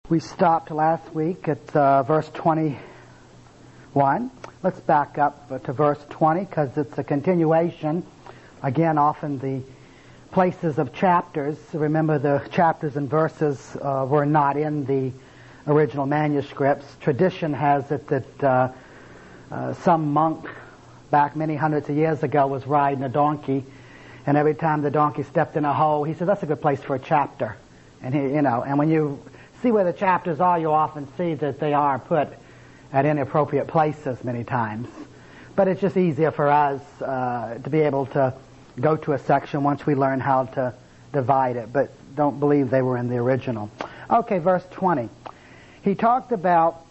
We stopped last week at verse 21. Let's back up to verse 20 because it's a continuation. Again, often the places of chapters, remember the chapters and verses were not in the original manuscripts. Tradition has it that some monk back many hundreds of years ago was riding a donkey, and every time the donkey stepped in a hole, he said, "That's a good place for a chapter." And and when you see where the chapters are, you often see that they are put at inappropriate places many times. But it's just easier for us to be able to go to a section once we learn how to divide it. But don't believe they were in the original. Okay, verse 20. He talked about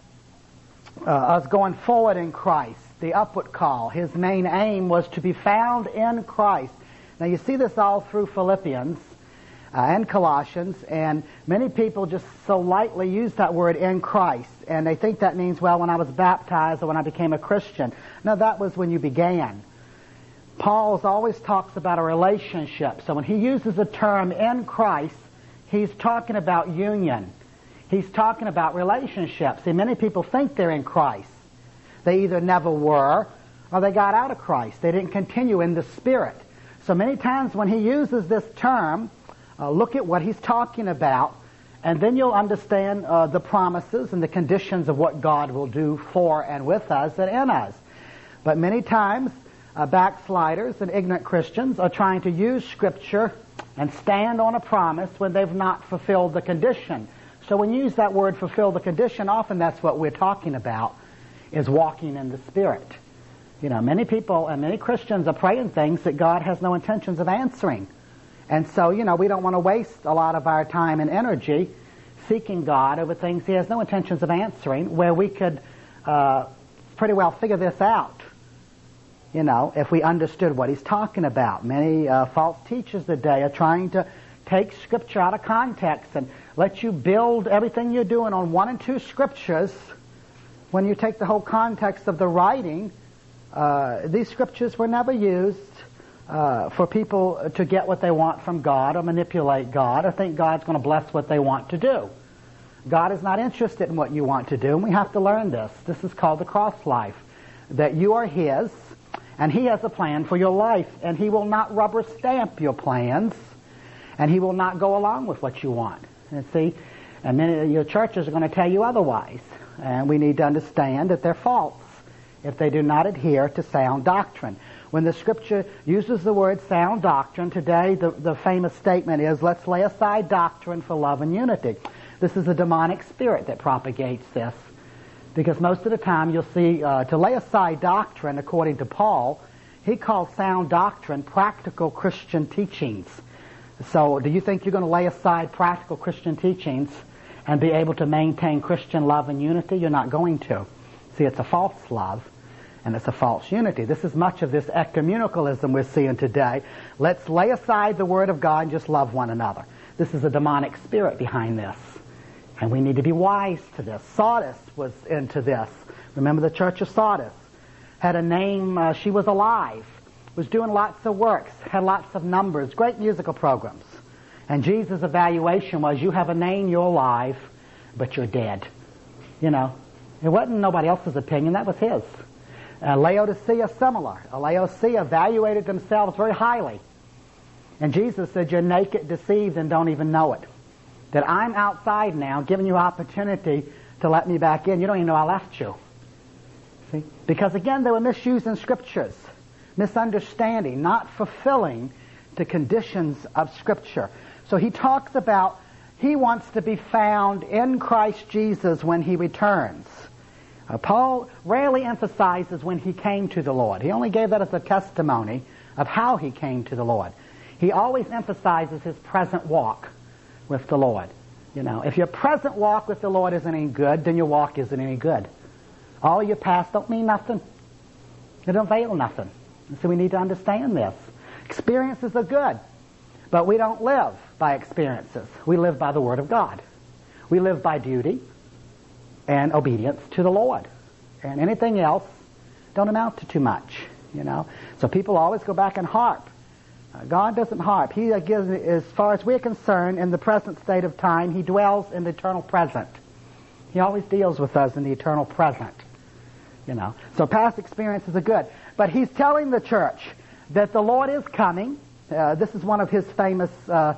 us going forward in Christ, the upward call. His main aim was to be found in Christ. Now you see this all through Philippians and Colossians, and many people just so lightly use that word in Christ, and they think that means, well, when I was baptized or when I became a Christian. No, that was when you began. Paul always talks about a relationship. So when he uses the term in Christ, he's talking about union. He's talking about relationships. See, many people think they're in Christ. They either never were or they got out of Christ. They didn't continue in the Spirit. So many times when he uses this term, look at what he's talking about, and then you'll understand the promises and the conditions of what God will do for and with us and in us. But many times, backsliders and ignorant Christians are trying to use Scripture and stand on a promise when they've not fulfilled the condition. So when you use that word, fulfill the condition, often that's what we're talking about, is walking in the Spirit. Many people and many Christians are praying things that God has no intentions of answering. And so, we don't want to waste a lot of our time and energy seeking God over things He has no intentions of answering, where we could pretty well figure this out, if we understood what He's talking about. Many false teachers today are trying to take Scripture out of context and let you build everything you're doing on one and two Scriptures. When you take the whole context of the writing, these Scriptures were never used for people to get what they want from God or manipulate God or think God's going to bless what they want to do. God is not interested in what you want to do, and we have to learn this. This is called the cross life, that you are His, and He has a plan for your life, and He will not rubber stamp your plans, and He will not go along with what you want. And see, and many of your churches are going to tell you otherwise, and we need to understand that they're false if they do not adhere to sound doctrine. When the Scripture uses the word sound doctrine, today the famous statement is, let's lay aside doctrine for love and unity. This is a demonic spirit that propagates this. Because most of the time you'll see, to lay aside doctrine, according to Paul, he calls sound doctrine practical Christian teachings. So do you think you're going to lay aside practical Christian teachings and be able to maintain Christian love and unity? You're not going to. See, it's a false love. And it's a false unity. This is much of this ecumenicalism we're seeing today. Let's lay aside the Word of God and just love one another. This is a demonic spirit behind this. And we need to be wise to this. Sardis was into this. Remember the church of Sardis had a name, she was alive, was doing lots of works, had lots of numbers, great musical programs. And Jesus' evaluation was, you have a name, you're alive, but you're dead. It wasn't nobody else's opinion, that was his. Laodicea similar. Laodicea evaluated themselves very highly. And Jesus said, you're naked, deceived, and don't even know it. That I'm outside now, giving you opportunity to let me back in. You don't even know I left you. See? Because again, they were misusing Scriptures, misunderstanding, not fulfilling the conditions of Scripture. So he talks about he wants to be found in Christ Jesus when He returns. Paul rarely emphasizes when he came to the Lord. He only gave that as a testimony of how he came to the Lord. He always emphasizes his present walk with the Lord. If your present walk with the Lord isn't any good, then your walk isn't any good. All your past don't mean nothing. They don't avail nothing. And so we need to understand this. Experiences are good, but we don't live by experiences. We live by the Word of God. We live by duty and obedience to the Lord. And anything else don't amount to too much, So people always go back and harp. God doesn't harp. He gives, as far as we're concerned, in the present state of time, He dwells in the eternal present. He always deals with us in the eternal present. So past experiences are good. But he's telling the church that the Lord is coming. This is one of his famous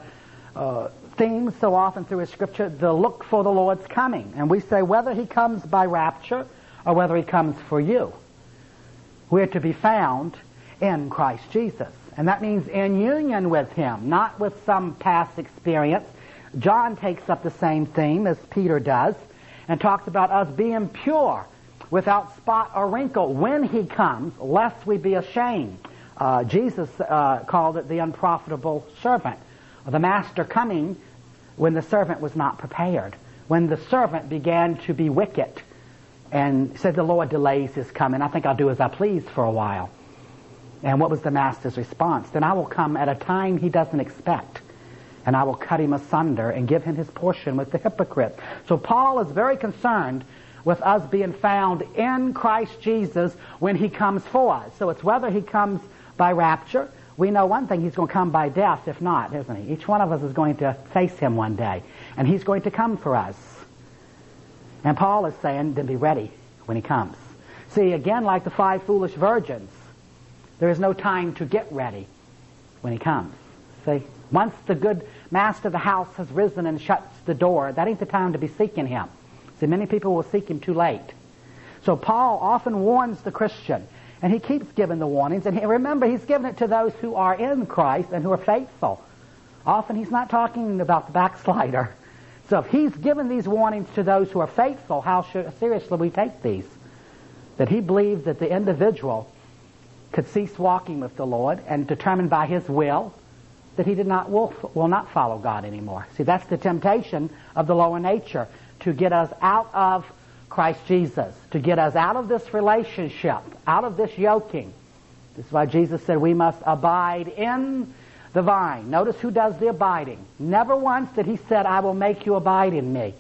themes so often through his scripture, the look for the Lord's coming. And we say whether he comes by rapture or whether he comes for you, we're to be found in Christ Jesus. And that means in union with him, not with some past experience. John takes up the same theme as Peter does and talks about us being pure, without spot or wrinkle when he comes, lest we be ashamed. Jesus called it the unprofitable servant. The master coming when the servant was not prepared, when the servant began to be wicked and said, the Lord delays his coming. I think I'll do as I please for a while. And what was the master's response? Then I will come at a time he doesn't expect, and I will cut him asunder and give him his portion with the hypocrite. So Paul is very concerned with us being found in Christ Jesus when he comes for us. So it's whether he comes by rapture. We know one thing, he's going to come by death, if not, isn't he? Each one of us is going to face him one day, and he's going to come for us. And Paul is saying, then be ready when he comes. See, again, like the 5 foolish virgins, there is no time to get ready when he comes. See, once the good master of the house has risen and shuts the door, that ain't the time to be seeking him. See, many people will seek him too late. So Paul often warns the Christian, and he keeps giving the warnings. And remember, he's giving it to those who are in Christ and who are faithful. Often he's not talking about the backslider. So if he's given these warnings to those who are faithful, how seriously we take these? That he believed that the individual could cease walking with the Lord and determined by his will that he will not follow God anymore. See, that's the temptation of the lower nature, to get us out of Christ Jesus, to get us out of this relationship, out of this yoking. This is why Jesus said we must abide in the vine. Notice who does the abiding. Never once did he said, I will make you abide in me.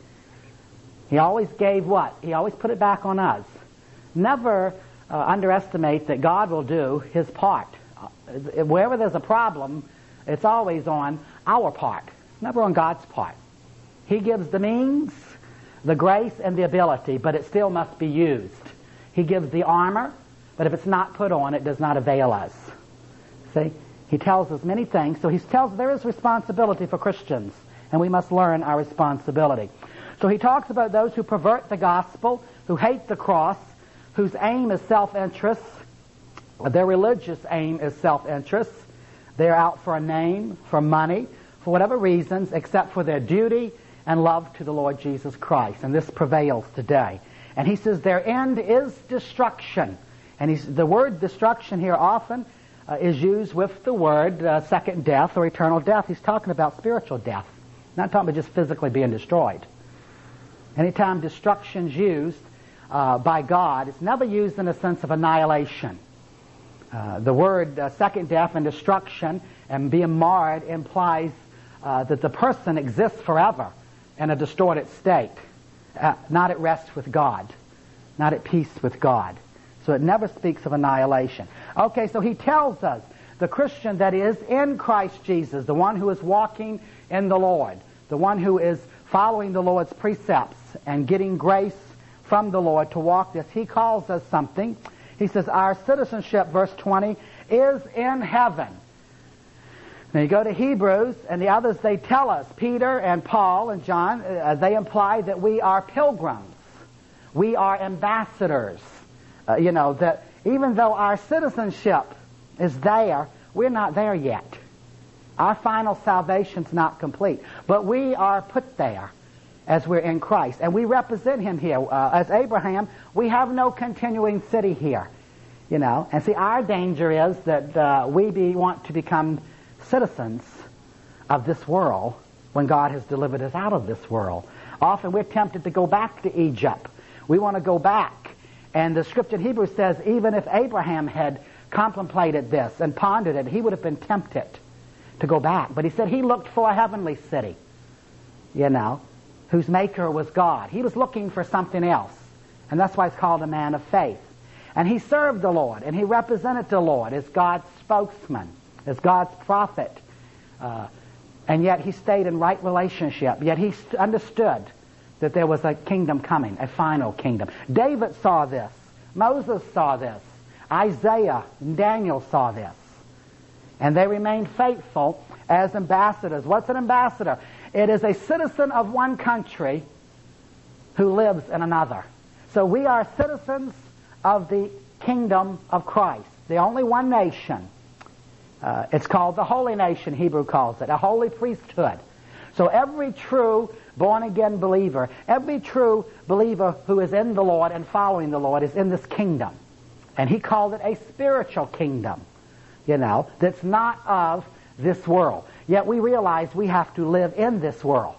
He always gave what? He always put it back on us. Never underestimate that God will do his part. Wherever there's a problem, it's always on our part, never on God's part. He gives the means, the grace, and the ability, but it still must be used. He gives the armor, but if it's not put on, it does not avail us. See? He tells us many things. So he tells there is responsibility for Christians, and we must learn our responsibility. So he talks about those who pervert the gospel, who hate the cross, whose aim is self-interest. Their religious aim is self-interest. They're out for a name, for money, for whatever reasons, except for their duty and love to the Lord Jesus Christ. And this prevails today. And he says their end is destruction. And the word destruction here often is used with the word second death or eternal death. He's talking about spiritual death, not talking about just physically being destroyed. Anytime destruction's used by God, it's never used in a sense of annihilation. The word second death and destruction and being marred implies that the person exists forever in a distorted state, not at rest with God, not at peace with God. So it never speaks of annihilation. Okay, so he tells us the Christian that is in Christ Jesus, the one who is walking in the Lord, the one who is following the Lord's precepts and getting grace from the Lord to walk this. He calls us something. He says our citizenship, verse 20, is in heaven. Now you go to Hebrews and the others, they tell us, Peter and Paul and John, they imply that we are pilgrims. We are ambassadors. That even though our citizenship is there, we're not there yet. Our final salvation's not complete. But we are put there as we're in Christ. And we represent him here. As Abraham, we have no continuing city here. And see, our danger is that we want to become citizens of this world when God has delivered us out of this world. Often we're tempted to go back to Egypt. We want to go back. And the scripture in Hebrews says even if Abraham had contemplated this and pondered it, he would have been tempted to go back. But he said he looked for a heavenly city, whose maker was God. He was looking for something else. And that's why it's called a man of faith. And he served the Lord, and he represented the Lord as God's spokesman, as God's prophet. And yet he stayed in right relationship. Yet he understood that there was a kingdom coming, a final kingdom. David saw this. Moses saw this. Isaiah and Daniel saw this. And they remained faithful as ambassadors. What's an ambassador? It is a citizen of one country who lives in another. So we are citizens of the kingdom of Christ, the only one nation. It's called the holy nation, Hebrew calls it, a holy priesthood. So every true born-again believer, every true believer who is in the Lord and following the Lord is in this kingdom. And he called it a spiritual kingdom, that's not of this world. Yet we realize we have to live in this world.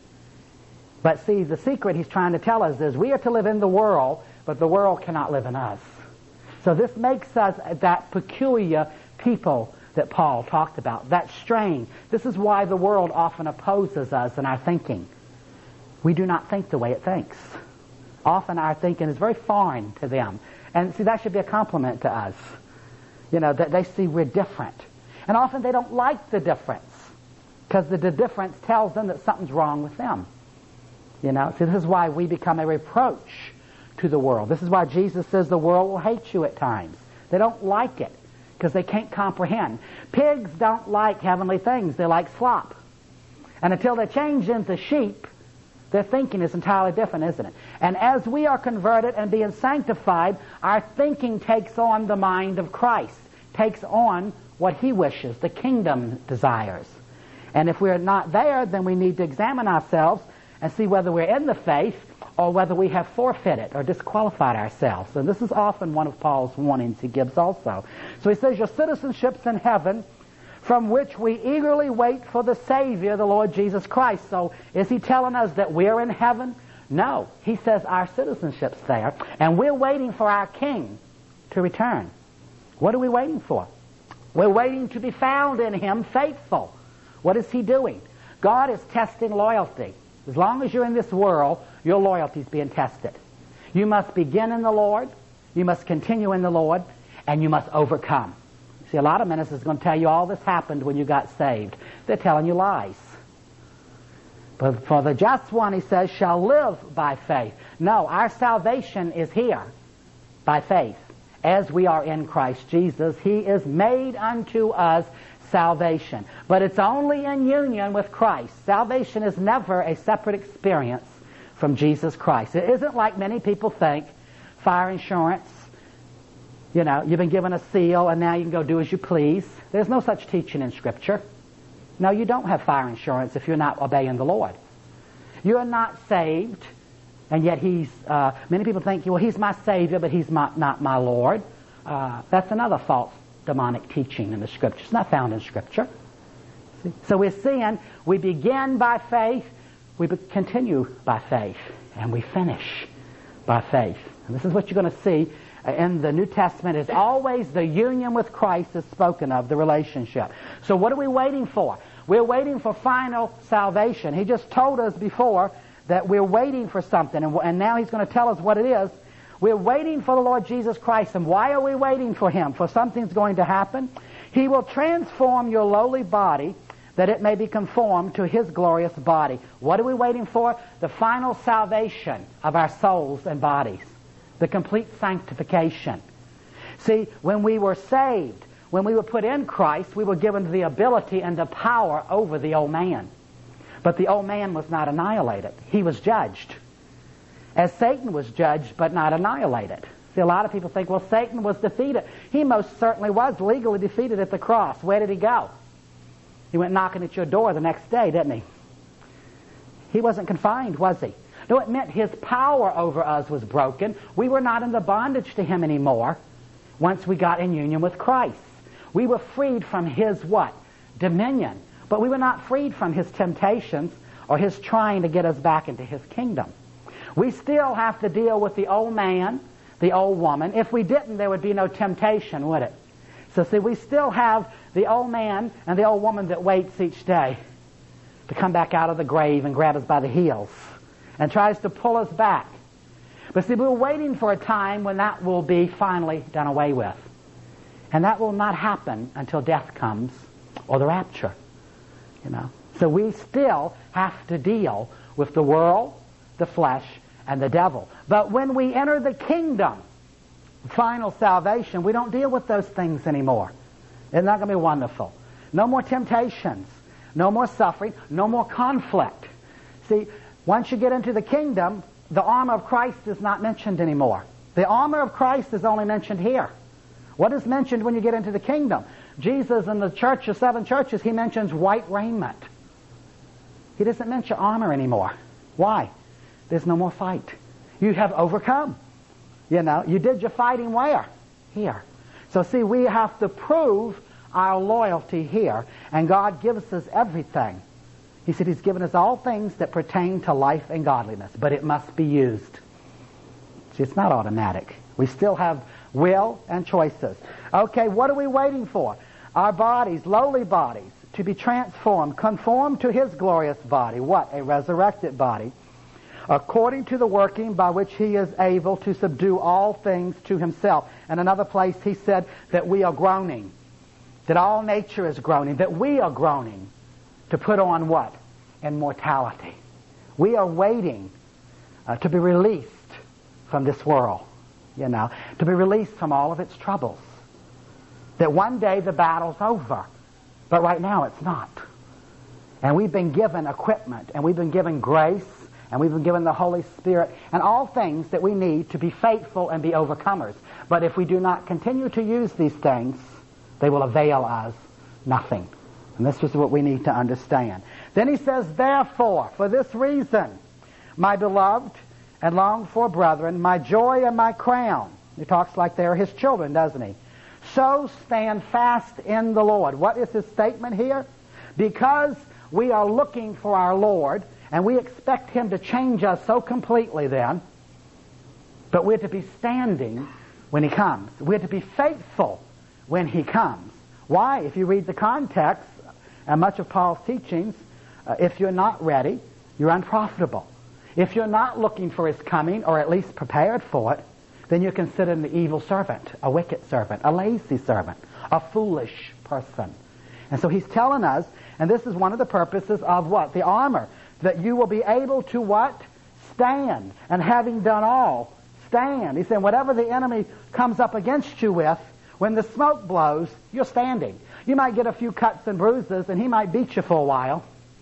But see, the secret he's trying to tell us is we are to live in the world, but the world cannot live in us. So this makes us that peculiar people that Paul talked about, that strain. This is why the world often opposes us in our thinking. We do not think the way it thinks. Often our thinking is very foreign to them. And see, that should be a compliment to us. That they see we're different. And often they don't like the difference, because the difference tells them that something's wrong with them. See, this is why we become a reproach to the world. This is why Jesus says the world will hate you at times. They don't like it, because they can't comprehend. Pigs don't like heavenly things. They like slop. And until they change into sheep, their thinking is entirely different, isn't it? And as we are converted and being sanctified, our thinking takes on the mind of Christ, takes on what he wishes, the kingdom desires. And if we're not there, then we need to examine ourselves and see whether we're in the faith or whether we have forfeited or disqualified ourselves. And this is often one of Paul's warnings he gives also. So he says, your citizenship's in heaven, from which we eagerly wait for the Savior, the Lord Jesus Christ. So is he telling us that we're in heaven? No. He says our citizenship's there, and we're waiting for our King to return. What are we waiting for? We're waiting to be found in him faithful. What is he doing? God is testing loyalty. As long as you're in this world, your loyalty is being tested. You must begin in the Lord, you must continue in the Lord, and you must overcome. See, a lot of ministers are going to tell you all this happened when you got saved. They're telling you lies. But for the just one, he says, shall live by faith. No, our salvation is here by faith. As we are in Christ Jesus, he is made unto us salvation. But it's only in union with Christ. Salvation is never a separate experience from Jesus Christ. It isn't like many people think, fire insurance, you've been given a seal and now you can go do as you please. There's no such teaching in Scripture. No, you don't have fire insurance if you're not obeying the Lord. You're not saved, and yet many people think, well, he's my Savior, but he's not my Lord. That's another false demonic teaching in the Scripture. It's not found in Scripture. See? So we're seeing we begin by faith, we continue by faith, and we finish by faith. And this is what you're going to see in the New Testament. Is always the union with Christ is spoken of, the relationship. So what are we waiting for? We're waiting for final salvation. He just told us before that we're waiting for something, and now he's going to tell us what it is. We're waiting for the Lord Jesus Christ. And why are we waiting for him? For something's going to happen. He will transform your lowly body that it may be conformed to his glorious body. What are we waiting for? The final salvation of our souls and bodies. The complete sanctification. See, when we were saved, when we were put in Christ, we were given the ability and the power over the old man. But the old man was not annihilated. He was judged. As Satan was judged, but not annihilated. See, a lot of people think, well, Satan was defeated. He most certainly was legally defeated at the cross. Where did he go? He went knocking at your door the next day, didn't he? He wasn't confined, was he? No, it meant his power over us was broken. We were not in the bondage to him anymore once we got in union with Christ. We were freed from his what? Dominion. But we were not freed from his temptations or his trying to get us back into his kingdom. We still have to deal with the old man, the old woman. If we didn't, there would be no temptation, would it? So see, we still have the old man and the old woman that waits each day to come back out of the grave and grab us by the heels and tries to pull us back. But see, we're waiting for a time when that will be finally done away with. And that will not happen until death comes or the rapture. So we still have to deal with the world, the flesh, and the devil. But when we enter the kingdom, final salvation, we don't deal with those things anymore. Isn't that going to be wonderful? No more temptations, no more suffering, no more conflict. See, once you get into the kingdom, the armor of Christ is not mentioned anymore. The armor of Christ is only mentioned here. What is mentioned when you get into the kingdom? Jesus in the church of 7 churches, he mentions white raiment. He doesn't mention armor anymore. Why? There's no more fight. You have overcome. You know, you did your fighting where? Here. So see, we have to prove our loyalty here, and God gives us everything. He said He's given us all things that pertain to life and godliness, but it must be used. See, it's not automatic. We still have will and choices. Okay, what are we waiting for? Our bodies, lowly bodies, to be transformed, conformed to His glorious body. What? A resurrected body. According to the working by which He is able to subdue all things to Himself. And another place He said that we are groaning, that all nature is groaning, that we are groaning to put on what? Immortality. We are waiting to be released from this world, you know, to be released from all of its troubles. That one day the battle's over, but right now it's not. And we've been given equipment, and we've been given grace, and we've been given the Holy Spirit, and all things that we need to be faithful and be overcomers. But if we do not continue to use these things, they will avail us nothing. And this is what we need to understand. Then he says, therefore, for this reason, my beloved and longed for brethren, my joy and my crown. He talks like they're his children, doesn't he? So stand fast in the Lord. What is his statement here? Because we are looking for our Lord, and we expect Him to change us so completely then, but we're to be standing when He comes. We're to be faithful when He comes. Why? If you read the context and much of Paul's teachings, if you're not ready, you're unprofitable. If you're not looking for His coming, or at least prepared for it, then you're considered an evil servant, a wicked servant, a lazy servant, a foolish person. And so he's telling us, and this is one of the purposes of what? The armor. That you will be able to what? Stand. And having done all, stand. He said, whatever the enemy comes up against you with, when the smoke blows, you're standing. You might get a few cuts and bruises, and he might beat you for a while,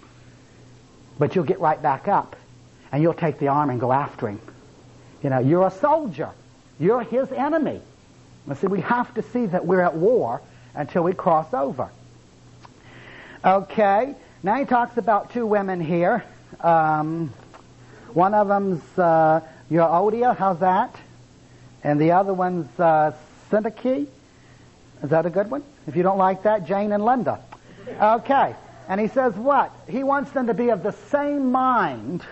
but you'll get right back up, and you'll take the arm and go after him. You know, you're a soldier. You're his enemy. And see, we have to see that we're at war until we cross over. Okay, now he talks about 2 women here. One of them's Euodia, how's that? And the other one's Syntyche. Is that a good one? If you don't like that, Jane and Linda. Okay, and he says what? He wants them to be of the same mind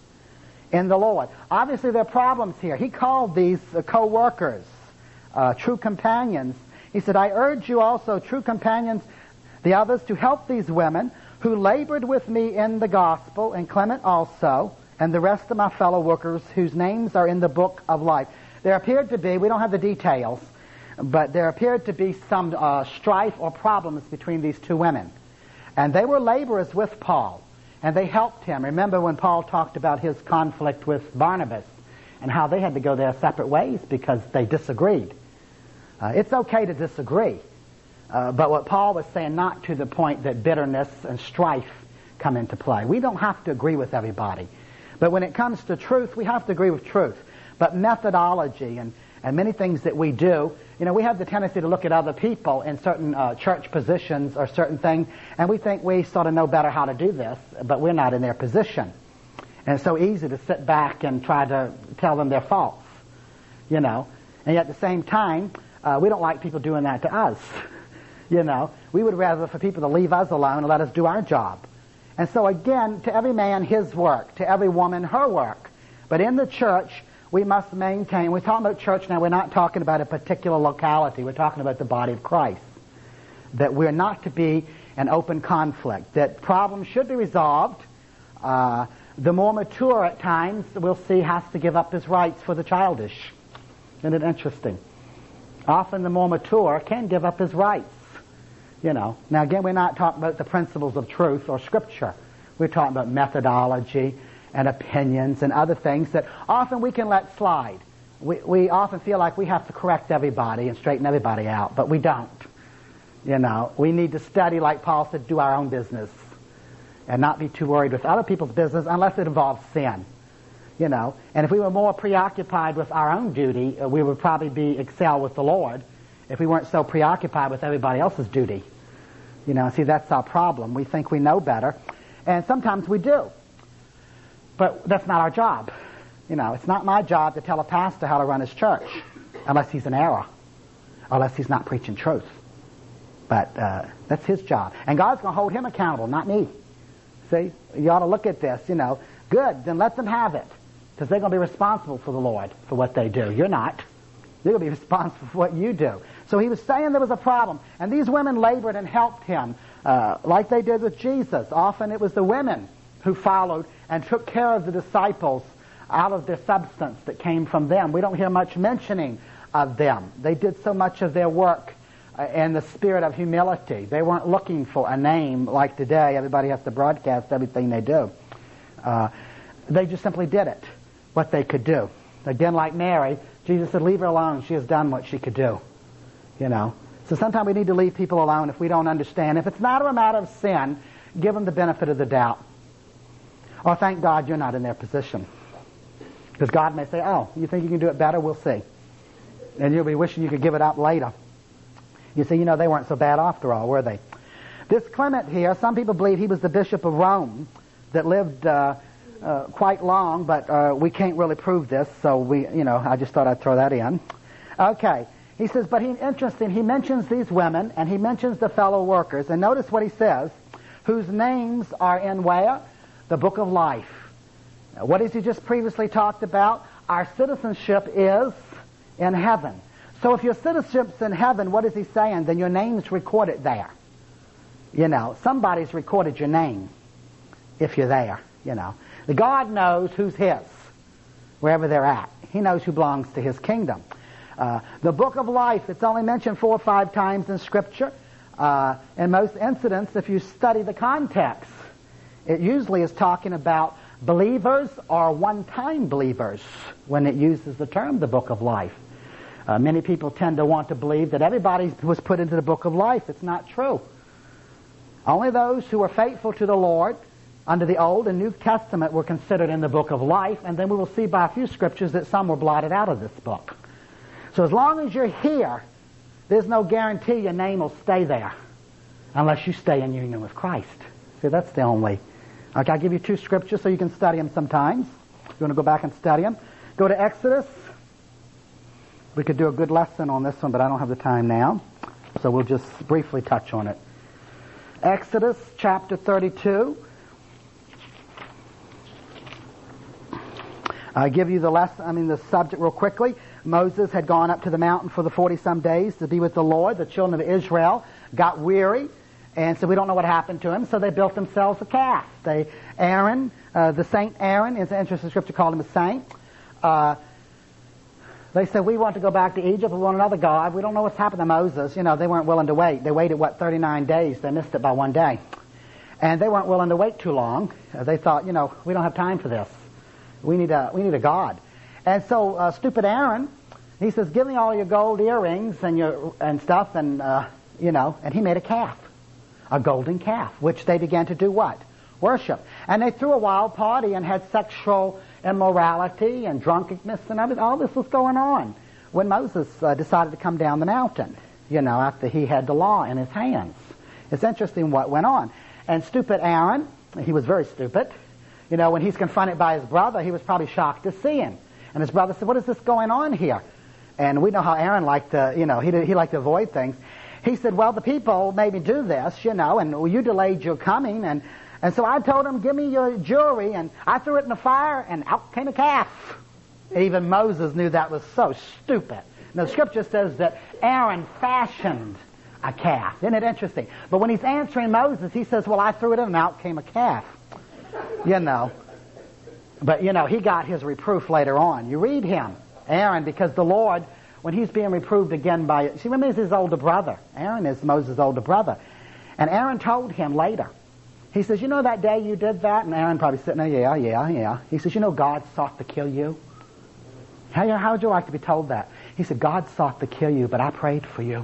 in the Lord. Obviously there are problems here. He called these co-workers, true companions. He said, I urge you also, true companions, the others, to help these women who labored with me in the gospel, and Clement also, and the rest of my fellow workers whose names are in the book of life. There appeared to be, we don't have the details, but there appeared to be some strife or problems between these 2 women. And they were laborers with Paul, and they helped him. Remember when Paul talked about his conflict with Barnabas and how they had to go their separate ways because they disagreed. It's okay to disagree. But what Paul was saying, not to the point that bitterness and strife come into play. We don't have to agree with everybody. But when it comes to truth, we have to agree with truth. But methodology and many things that we do, you know, we have the tendency to look at other people in certain church positions or certain things, and we think we sort of know better how to do this, but we're not in their position. And it's so easy to sit back and try to tell them their faults, you know. And yet at the same time, we don't like people doing that to us. You know, we would rather for people to leave us alone and let us do our job. And so again, to every man his work, to every woman her work. But in the church, we must maintain, we're talking about church now, we're not talking about a particular locality, we're talking about the body of Christ. That we're not to be an open conflict, that problems should be resolved. The more mature at times, we'll see, has to give up his rights for the childish. Isn't it interesting? Often the more mature can give up his rights. You know, now again, we're not talking about the principles of truth or Scripture. We're talking about methodology and opinions and other things that often we can let slide. We often feel like we have to correct everybody and straighten everybody out, but we don't. You know, we need to study, like Paul said, do our own business and not be too worried with other people's business unless it involves sin. You know, and if we were more preoccupied with our own duty, we would probably excel with the Lord if we weren't so preoccupied with everybody else's duty. You know, see, that's our problem. We think we know better, and sometimes we do. But that's not our job. You know, it's not my job to tell a pastor how to run his church, unless he's in error, unless he's not preaching truth. But that's his job. And God's going to hold him accountable, not me. See, you ought to look at this, you know. Good, then let them have it, because they're going to be responsible for the Lord, for what they do. You're not. You're going to be responsible for what you do. So he was saying there was a problem, and these women labored and helped him, like they did with Jesus. Often it was the women who followed and took care of the disciples out of their substance that came from them. We don't hear much mentioning of them. They did so much of their work in the spirit of humility. They weren't looking for a name like today. Everybody has to broadcast everything they do. They just simply did it, what they could do. Again, like Mary, Jesus said, leave her alone. She has done what she could do. You know. So sometimes we need to leave people alone if we don't understand. If it's not a matter of sin, give them the benefit of the doubt. Or thank God you're not in their position. Because God may say, oh, you think you can do it better? We'll see. And you'll be wishing you could give it up later. You see, you know, they weren't so bad after all, were they? This Clement here, some people believe he was the Bishop of Rome that lived quite long, but we can't really prove this, so I just thought I'd throw that in. Okay. He says, but interesting, he mentions these women, and he mentions the fellow workers, and notice what he says, whose names are in where? The book of life. Now, what has he just previously talked about? Our citizenship is in heaven. So if your citizenship's in heaven, what is he saying? Then your name's recorded there. You know, somebody's recorded your name if you're there, you know. God knows who's his, wherever they're at. He knows who belongs to his kingdom. The book of life, it's only mentioned 4 or 5 times in Scripture. In most incidents, if you study the context, it usually is talking about believers or one-time believers when it uses the term the book of life. Many people tend to want to believe that everybody was put into the book of life. It's not true. Only those who were faithful to the Lord under the Old and New Testament were considered in the book of life, and then we will see by a few scriptures that some were blotted out of this book. So as long as you're here, there's no guarantee your name will stay there unless you stay in union with Christ. See, that's the only. Okay, I'll give you 2 scriptures so you can study them sometimes. If you want to go back and study them. Go to Exodus. We could do a good lesson on this one, but I don't have the time now. So we'll just briefly touch on it. Exodus chapter 32. I'll give you the subject real quickly. Moses had gone up to the mountain for the 40-some days to be with the Lord. The children of Israel got weary, and so we don't know what happened to him, so they built themselves a calf. Aaron, the Saint Aaron, is an interesting scripture called him a saint. They said, we want to go back to Egypt. We want another God. We don't know what's happened to Moses. You know, they weren't willing to wait. They waited, 39 days. They missed it by 1 day. And they weren't willing to wait too long. They thought, we don't have time for this. We need a God. And so stupid Aaron, he says, give me all your gold earrings and stuff, and he made a calf, a golden calf, which they began to do what? Worship. And they threw a wild party and had sexual immorality and drunkenness and everything. All this was going on when Moses decided to come down the mountain, after he had the law in his hands. It's interesting what went on. And stupid Aaron, he was very stupid. When he's confronted by his brother, he was probably shocked to see him. And his brother said, what is this going on here? And we know how Aaron liked to, he liked to avoid things. He said, well, the people made me do this, and you delayed your coming. And so I told him, give me your jewelry. And I threw it in the fire, and out came a calf. Even Moses knew that was so stupid. Now, the scripture says that Aaron fashioned a calf. Isn't it interesting? But when he's answering Moses, he says, well, I threw it in, and out came a calf. But, he got his reproof later on. You read him, Aaron, because the Lord, when he's being reproved again remember he's his older brother. Aaron is Moses' older brother. And Aaron told him later, He says, you know that day you did that? And Aaron probably sitting there, yeah. He says, you know God sought to kill you? How would you like to be told that? He said, God sought to kill you, but I prayed for you.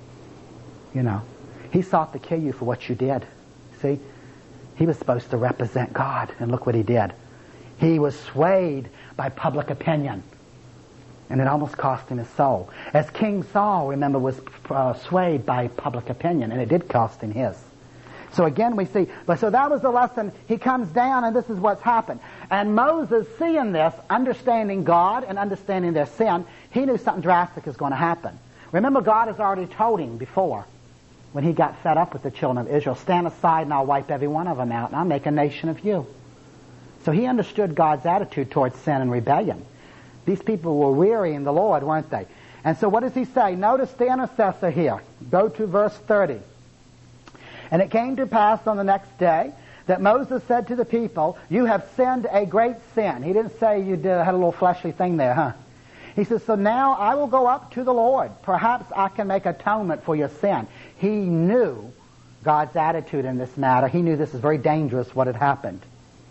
You know, he sought to kill you for what you did. See? He was supposed to represent God, and look what he did. He was swayed by public opinion, and it almost cost him his soul. As King Saul, remember, was swayed by public opinion, and it did cost him his. So again we see, so that was the lesson. He comes down and this is what's happened. And Moses, seeing this, understanding God and understanding their sin, he knew something drastic is going to happen. Remember, God has already told him before, when he got fed up with the children of Israel, stand aside and I'll wipe every one of them out and I'll make a nation of you. So he understood God's attitude towards sin and rebellion. These people were weary in the Lord, weren't they? And so what does he say? Notice the intercessor here. Go to verse 30. And it came to pass on the next day that Moses said to the people, you have sinned a great sin. He didn't say you had a little fleshly thing there, huh? He says, so now I will go up to the Lord. Perhaps I can make atonement for your sin. He knew God's attitude in this matter. He knew this is very dangerous, what had happened.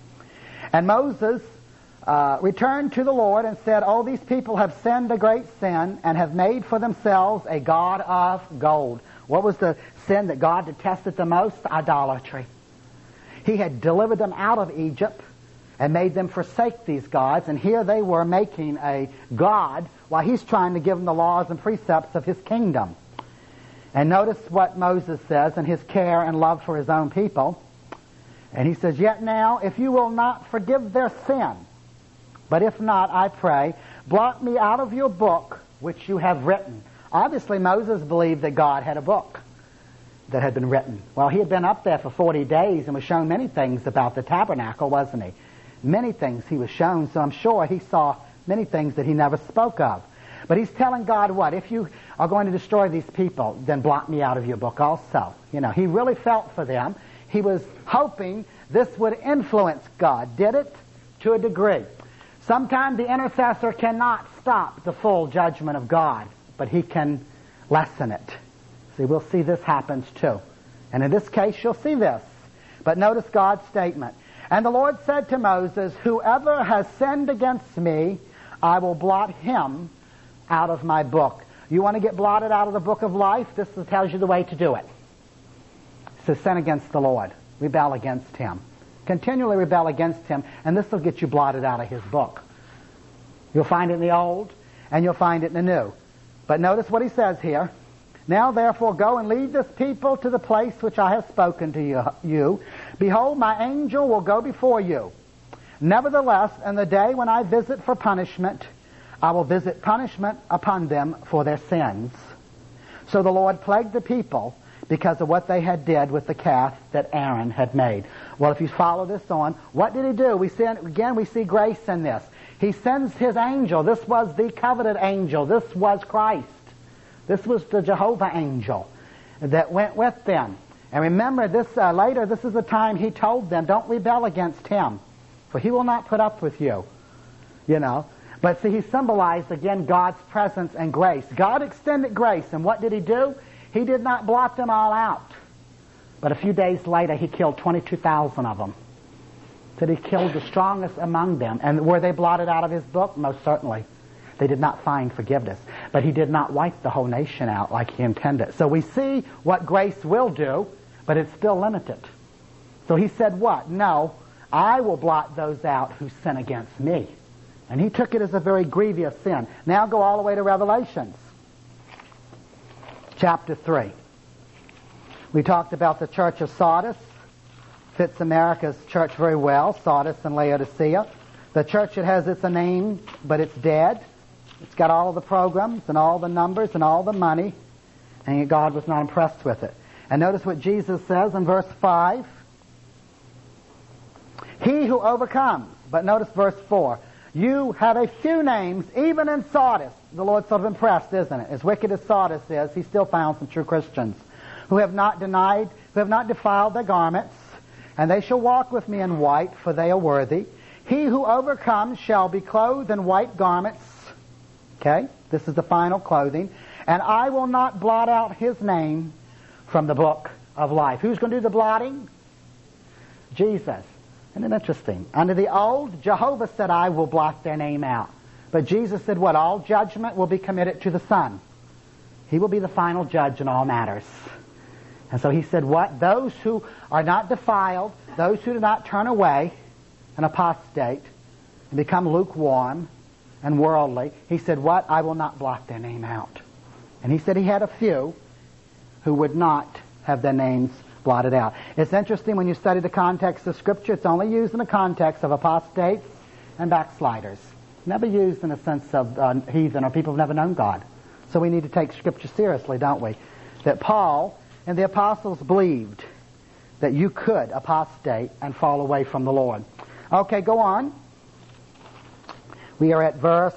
And Moses returned to the Lord and said, oh, these people have sinned a great sin and have made for themselves a god of gold. What was the sin that God detested the most? Idolatry. He had delivered them out of Egypt and made them forsake these gods, and here they were making a god while he's trying to give them the laws and precepts of his kingdom. And notice what Moses says in his care and love for his own people. And he says, yet now, if you will not forgive their sin, but if not, I pray, blot me out of your book which you have written. Obviously, Moses believed that God had a book that had been written. Well, he had been up there for 40 days and was shown many things about the tabernacle, wasn't he? Many things he was shown, so I'm sure he saw many things that he never spoke of. But he's telling God what? If you are going to destroy these people, then blot me out of your book also. You know, he really felt for them. He was hoping this would influence God. Did it? To a degree. Sometimes the intercessor cannot stop the full judgment of God, but he can lessen it. See, we'll see this happens too. And in this case, you'll see this. But notice God's statement. And the Lord said to Moses, whoever has sinned against me, I will blot him out of my book. You want to get blotted out of the book of life? This tells you the way to do it. It says, sin against the Lord. Rebel against him. Continually rebel against him, and this will get you blotted out of his book. You'll find it in the Old, and you'll find it in the New. But notice what he says here. Now therefore go and lead this people to the place which I have spoken to you. Behold, my angel will go before you. Nevertheless, in the day when I visit for punishment, I will visit punishment upon them for their sins. So the Lord plagued the people because of what they had did with the calf that Aaron had made. Well, if you follow this on, what did he do? We see grace in this. He sends his angel. This was the coveted angel. This was Christ. This was the Jehovah angel that went with them. And remember, this later, this is the time he told them, don't rebel against him, for he will not put up with you. You know. But see, he symbolized, again, God's presence and grace. God extended grace, and what did he do? He did not blot them all out. But a few days later, he killed 22,000 of them. So he killed the strongest among them. And were they blotted out of his book? Most certainly. They did not find forgiveness. But he did not wipe the whole nation out like he intended. So we see what grace will do, but it's still limited. So he said what? No, I will blot those out who sin against me. And he took it as a very grievous sin. Now go all the way to Revelations. Chapter 3. We talked about the church of Sardis. Fits America's church very well, Sardis and Laodicea. The church that has its name, but it's dead. It's got all of the programs and all the numbers and all the money, and God was not impressed with it. And notice what Jesus says in verse 5. He who overcomes, but notice verse 4. You have a few names, even in Sardis. The Lord's sort of impressed, isn't it? As wicked as Sardis is, he still found some true Christians who have not defiled their garments, and they shall walk with me in white, for they are worthy. He who overcomes shall be clothed in white garments. Okay? This is the final clothing. And I will not blot out his name from the book of life. Who's going to do the blotting? Jesus. Isn't it interesting? Under the old, Jehovah said, I will blot their name out. But Jesus said what? All judgment will be committed to the Son. He will be the final judge in all matters. And so he said what? Those who are not defiled, those who do not turn away and apostate and become lukewarm and worldly, he said what? I will not blot their name out. And he said he had a few who would not have their names blotted out. It's interesting when you study the context of Scripture, it's only used in the context of apostates and backsliders. Never used in a sense of heathen or people who've never known God. So we need to take Scripture seriously, don't we? That Paul and the apostles believed that you could apostate and fall away from the Lord. Okay, go on. We are at verse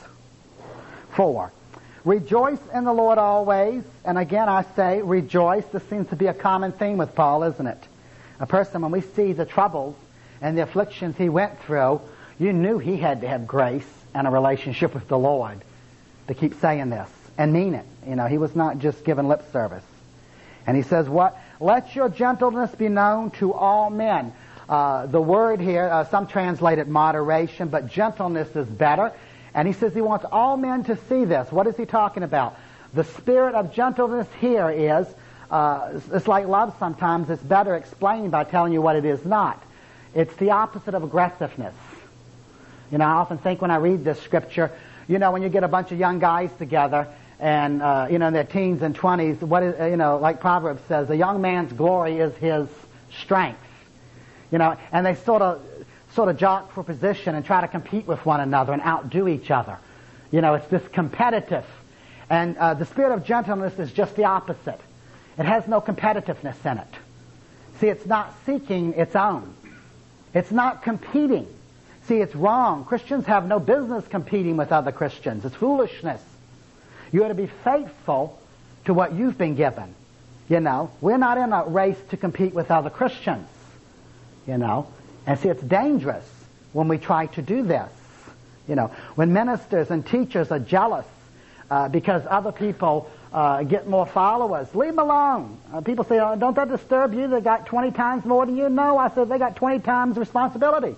4. Rejoice in the Lord always. And again I say, rejoice. This seems to be a common theme with Paul, isn't it? A person, when we see the troubles and the afflictions he went through, you knew he had to have grace and a relationship with the Lord to keep saying this and mean it. You know, he was not just giving lip service. And he says what? Let your gentleness be known to all men. The word here, some translate it moderation, but gentleness is better. And he says he wants all men to see this. What is he talking about? The spirit of gentleness here is, it's like love sometimes. It's better explained by telling you what it is not. It's the opposite of aggressiveness. You know, I often think when I read this scripture, you know, when you get a bunch of young guys together and, you know, in their teens and 20s, what is, you know, like Proverbs says, a young man's glory is his strength. You know, and they sort of jock for position and try to compete with one another and outdo each other. You know, it's this competitive. And the spirit of gentleness is just the opposite. It has no competitiveness in it. See, it's not seeking its own. It's not competing. See, it's wrong. Christians have no business competing with other Christians. It's foolishness. You ought to be faithful to what you've been given. You know, we're not in a race to compete with other Christians. You know, and see, it's dangerous when we try to do this. You know, when ministers and teachers are jealous because other people get more followers, leave them alone. People say, oh, don't that disturb you? They got 20 times more than you. No, I said they got 20 times responsibility.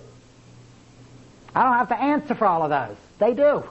I don't have to answer for all of those. They do.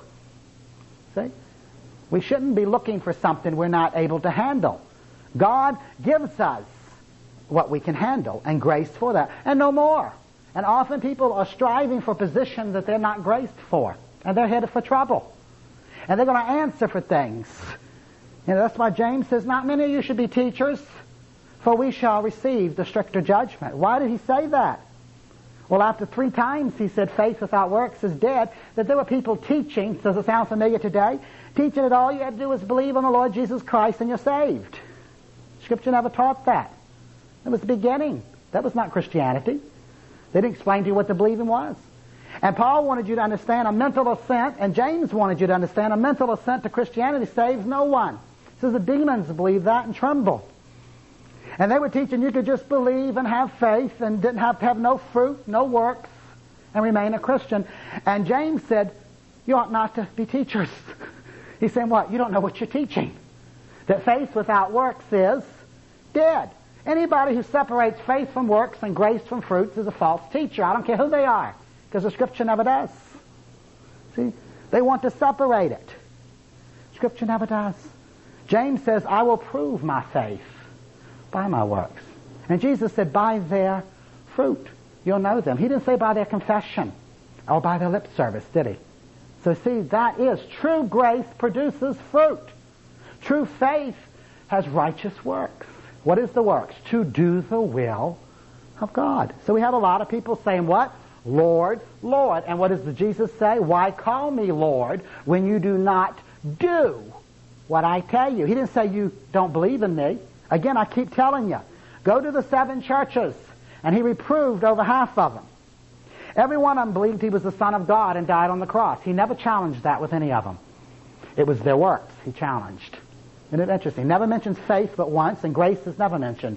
See? We shouldn't be looking for something we're not able to handle. God gives us what we can handle and grace for that, and no more. And often people are striving for positions that they're not graced for, and they're headed for trouble. And they're going to answer for things. You know, that's why James says, not many of you should be teachers, for we shall receive the stricter judgment. Why did he say that? Well, after 3 times he said faith without works is dead, that there were people teaching, does it sound familiar today? Teaching that all you had to do is believe on the Lord Jesus Christ and you're saved. Scripture never taught that. It was the beginning. That was not Christianity. They didn't explain to you what the believing was. And Paul wanted you to understand a mental assent, and James wanted you to understand a mental assent to Christianity saves no one. It says the demons believe that and tremble. And they were teaching you could just believe and have faith and didn't have to have no fruit, no works, and remain a Christian. And James said, you ought not to be teachers. He's saying what? You don't know what you're teaching. That faith without works is dead. Anybody who separates faith from works and grace from fruits is a false teacher. I don't care who they are, because the Scripture never does. See? They want to separate it. Scripture never does. James says, I will prove my faith by my works. And Jesus said, by their fruit you'll know them. He didn't say by their confession or by their lip service, did he? So see, that is true grace produces fruit. True faith has righteous works. What is the works? To do the will of God. So we have a lot of people saying what? Lord, Lord. And what does the Jesus say? Why call me Lord when you do not do what I tell you? He didn't say you don't believe in me. Again, I keep telling you. Go to the 7 churches. And he reproved over half of them. Every one of them believed he was the Son of God and died on the cross. He never challenged that with any of them. It was their works he challenged. Isn't it interesting? Never mentions faith but once, and grace is never mentioned.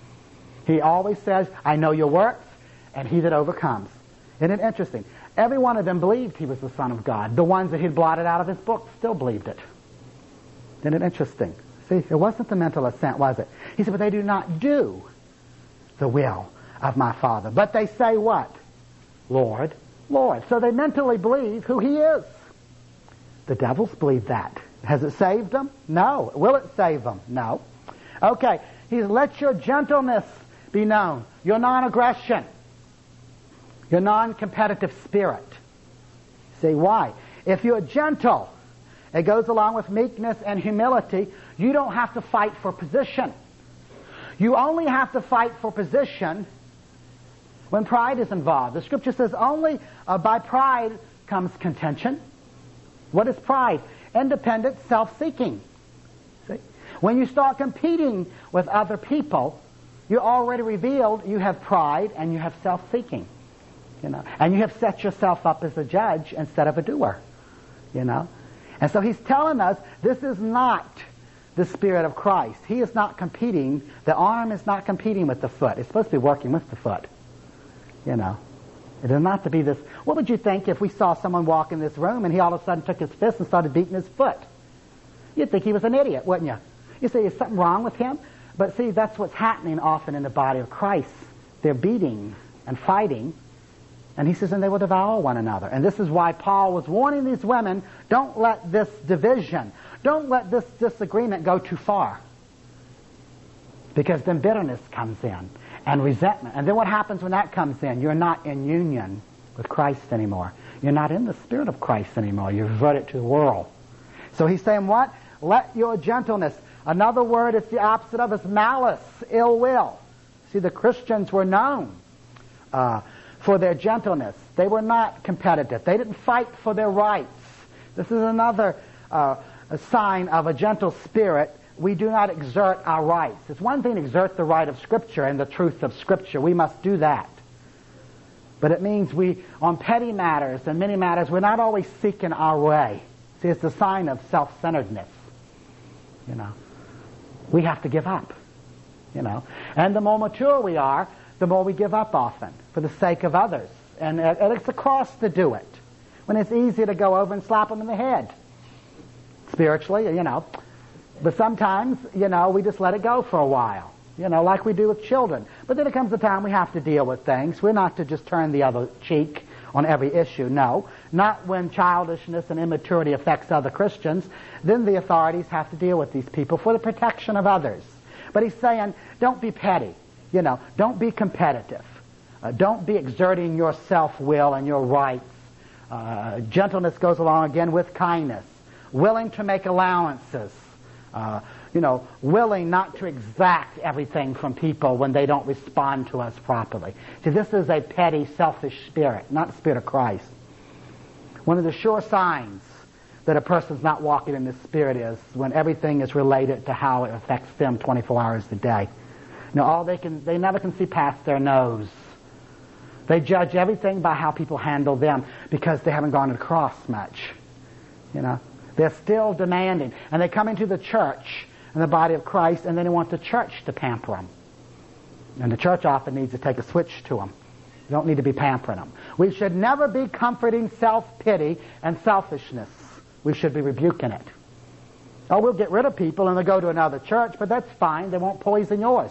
He always says, I know your works, and he that overcomes. Isn't it interesting? Every one of them believed he was the Son of God. The ones that he'd blotted out of his book still believed it. Isn't it interesting? See, it wasn't the mental assent, was it? He said, but they do not do the will of my Father. But they say what? Lord, Lord. So they mentally believe who He is. The devils believe that. Has it saved them? No. Will it save them? No. Okay. He's let your gentleness be known. Your non-aggression. Your non-competitive spirit. See, why? If you're gentle, it goes along with meekness and humility. You don't have to fight for position. You only have to fight for position when pride is involved. The Scripture says only by pride comes contention. What is pride? Independent self-seeking. See? When you start competing with other people, you already revealed you have pride and you have self-seeking. You know, and you have set yourself up as a judge instead of a doer. You know, and so he's telling us this is not the Spirit of Christ. He is not competing. The arm is not competing with the foot. It's supposed to be working with the foot. You know, it is not to be this. What would you think if we saw someone walk in this room and he all of a sudden took his fist and started beating his foot? You'd think he was an idiot, wouldn't you? You say, is something wrong with him? But see, that's what's happening often in the body of Christ. They're beating and fighting. And he says, and they will devour one another. And this is why Paul was warning these women, don't let this division, don't let this disagreement go too far. Because then bitterness comes in, and resentment. And then what happens when that comes in? You're not in union with Christ anymore. You're not in the Spirit of Christ anymore. You've reverted to the world. So he's saying what? Let your gentleness. Another word it's the opposite of is malice, ill will. See, the Christians were known for their gentleness. They were not competitive. They didn't fight for their rights. This is another a sign of a gentle spirit. We do not exert our rights. It's one thing to exert the right of Scripture and the truth of Scripture. We must do that. But it means we, on petty matters and many matters, we're not always seeking our way. See, it's a sign of self-centeredness. You know, we have to give up. You know, and the more mature we are, the more we give up often for the sake of others. And it's a cross to do it. When it's easy to go over and slap them in the head. Spiritually, you know. But sometimes, you know, we just let it go for a while. You know, like we do with children. But then it comes a time we have to deal with things. We're not to just turn the other cheek on every issue. No. Not when childishness and immaturity affects other Christians. Then the authorities have to deal with these people for the protection of others. But he's saying, don't be petty. You know, don't be competitive. Don't be exerting your self-will and your rights. Gentleness goes along again with kindness. Willing to make allowances. You know, willing not to exact everything from people when they don't respond to us properly. See, this is a petty, selfish spirit, not the Spirit of Christ. One of the sure signs that a person's not walking in the Spirit is when everything is related to how it affects them 24 hours a day. You know, they never can see past their nose. They judge everything by how people handle them because they haven't gone to the cross much. You know, they're still demanding. And they come into the church and the body of Christ and then they want the church to pamper them. And the church often needs to take a switch to them. You don't need to be pampering them. We should never be comforting self-pity and selfishness. We should be rebuking it. Oh, we'll get rid of people and they'll go to another church, but that's fine. They won't poison yours.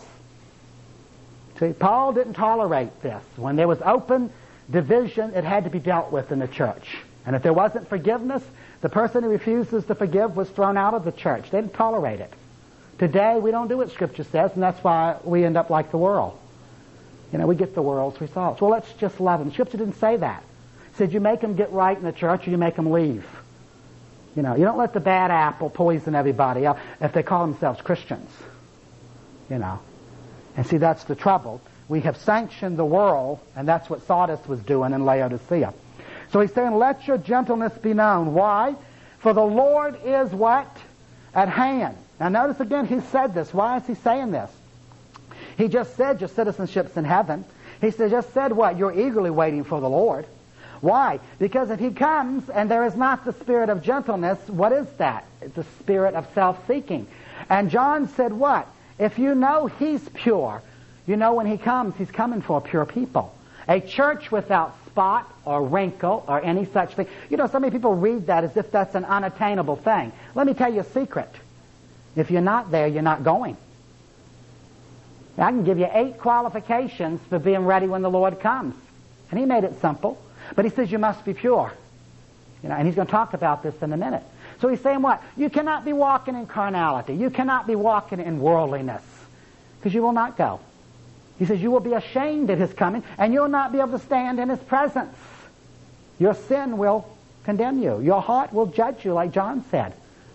See, Paul didn't tolerate this. When there was open division, it had to be dealt with in the church. And if there wasn't forgiveness, the person who refuses to forgive was thrown out of the church. They didn't tolerate it. Today, we don't do what Scripture says, and that's why we end up like the world. You know, we get the world's results. Well, let's just love them. Scripture didn't say that. It said you make them get right in the church or you make them leave. You know, you don't let the bad apple poison everybody else if they call themselves Christians. You know. And see, that's the trouble. We have sanctioned the world, and that's what Sardis was doing in Laodicea. So he's saying, let your gentleness be known. Why? For the Lord is what? At hand. Now notice again, he said this. Why is he saying this? He just said your citizenship's in heaven. He just said what? You're eagerly waiting for the Lord. Why? Because if he comes and there is not the spirit of gentleness, what is that? It's the spirit of self-seeking. And John said what? If you know he's pure, you know when he comes, he's coming for a pure people. A church without spot or wrinkle or any such thing. You know, so many people read that as if that's an unattainable thing. Let me tell you a secret. If you're not there, you're not going. I can give you 8 qualifications for being ready when the Lord comes. And he made it simple. But he says you must be pure. And he's going to talk about this in a minute. So he's saying what? You cannot be walking in carnality. You cannot be walking in worldliness. Because you will not go. He says you will be ashamed at his coming, and you'll not be able to stand in his presence. Your sin will condemn you. Your heart will judge you, like John said.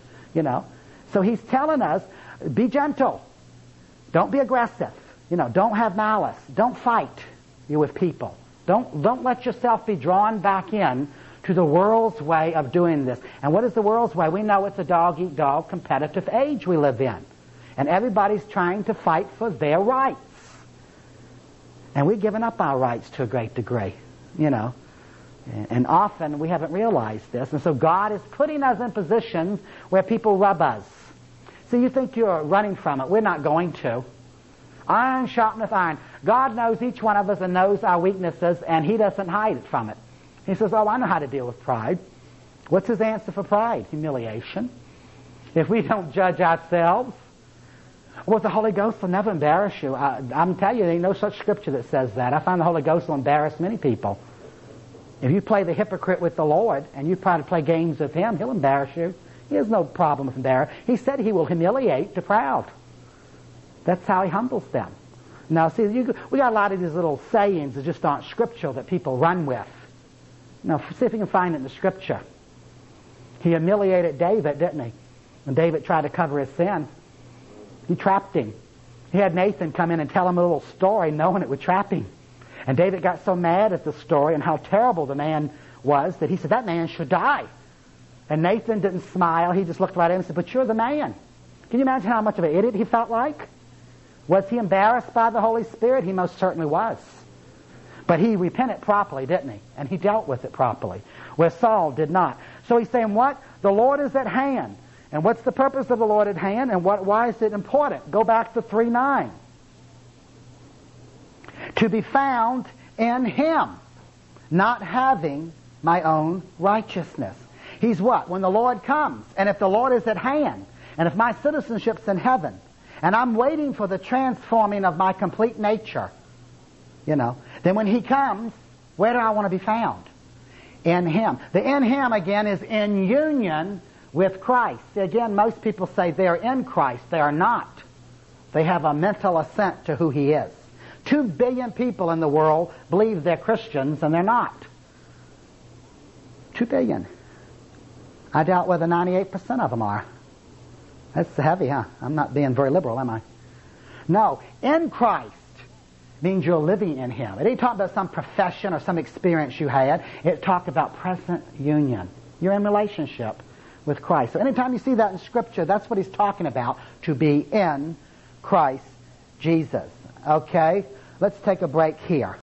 So he's telling us, be gentle. Don't be aggressive. Don't have malice. Don't fight with people. Don't let yourself be drawn back in to the world's way of doing this. And what is the world's way? We know it's a dog-eat-dog competitive age we live in. And everybody's trying to fight for their rights. And we've given up our rights to a great degree, And often we haven't realized this. And so God is putting us in positions where people rub us. So you think you're running from it. We're not going to. Iron sharpeneth iron. God knows each one of us and knows our weaknesses, and he doesn't hide it from it. He says, I know how to deal with pride. What's his answer for pride? Humiliation. If we don't judge ourselves, the Holy Ghost will never embarrass you. I'm telling you, there ain't no such scripture that says that. I find the Holy Ghost will embarrass many people. If you play the hypocrite with the Lord and you try to play games with him, he'll embarrass you. He has no problem with embarrassment. He said he will humiliate the proud. That's how he humbles them. Now, see, we got a lot of these little sayings that just aren't scriptural that people run with. Now, see if you can find it in the scripture. He humiliated David, didn't he? When David tried to cover his sin, he trapped him. He had Nathan come in and tell him a little story knowing it would trap him. And David got so mad at the story and how terrible the man was that he said, that man should die. And Nathan didn't smile. He just looked right at him and said, but you're the man. Can you imagine how much of an idiot he felt like? Was he embarrassed by the Holy Spirit? He most certainly was. But he repented properly, didn't he? And he dealt with it properly, where Saul did not. So he's saying what? The Lord is at hand. And what's the purpose of the Lord at hand, and why is it important? Go back to 3:9. To be found in him, not having my own righteousness. He's what? When the Lord comes, and if the Lord is at hand, and if my citizenship's in heaven, and I'm waiting for the transforming of my complete nature, then when he comes, where do I want to be found? In him. The in him, again, is in union with Christ. Again, most people say they're in Christ. They are not. They have a mental assent to who he is. 2 billion people in the world believe they're Christians, and they're not. 2 billion. I doubt whether 98% of them are. That's heavy, huh? I'm not being very liberal, am I? No. In Christ means you're living in him. It ain't talking about some profession or some experience you had. It talked about present union. You're in relationship with Christ. So anytime you see that in Scripture, that's what he's talking about, to be in Christ Jesus. Okay? Let's take a break here.